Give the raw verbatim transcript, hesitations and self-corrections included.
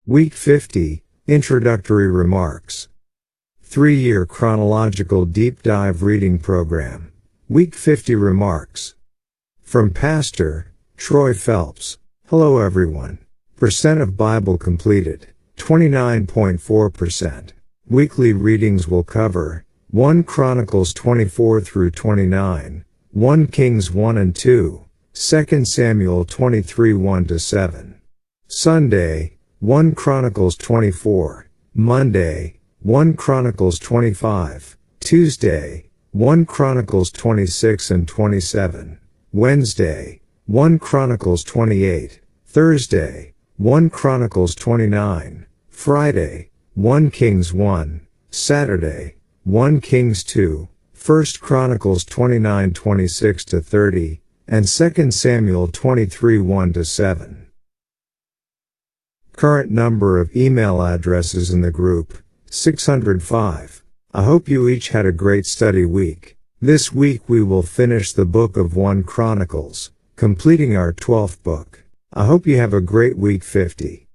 Week fifty, Introductory Remarks. Three-year chronological deep dive reading program. Week fifty Remarks. From Pastor Troy Phelps. Hello everyone. Percent of Bible completed, twenty-nine point four percent. Weekly readings will cover First Chronicles twenty-four through twenty-nine, First Kings one and two, Second Samuel twenty-three one to seven. Sunday, First Chronicles twenty-four, Monday, First Chronicles twenty-five, Tuesday, First Chronicles twenty-six and twenty-seven, Wednesday, First Chronicles twenty-eight, Thursday, First Chronicles twenty-nine, Friday, First Kings one, Saturday, First Kings two, First Chronicles twenty-nine twenty-six to thirty, and Second Samuel twenty-three one to seven. Current number of email addresses in the group, six hundred five. I hope you each had a great study week. This week we will finish the book of First Chronicles, completing our twelfth book. I hope you have a great week fifty.